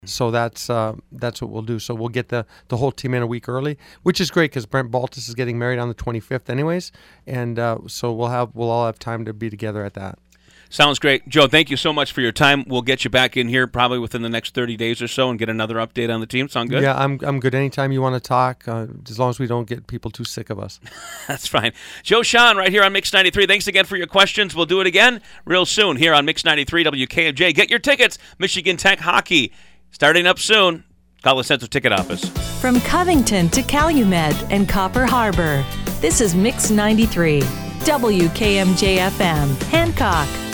So that's what we'll do. So we'll get the whole team in a week early, which is great because Brent Baltus is getting married on the 25th anyways, and so we'll all have time to be together at that. Sounds great. Joe, thank you so much for your time. We'll get you back in here probably within the next 30 days or so and get another update on the team. Sound good? Yeah, I'm good. Anytime you want to talk, as long as we don't get people too sick of us. That's fine. Joe Shawhan right here on Mix 93. Thanks again for your questions. We'll do it again real soon here on Mix 93 WKMJ. Get your tickets. Michigan Tech Hockey starting up soon. Call the Central Ticket Office. From Covington to Calumet and Copper Harbor, this is Mix 93 WKMJ FM, Hancock.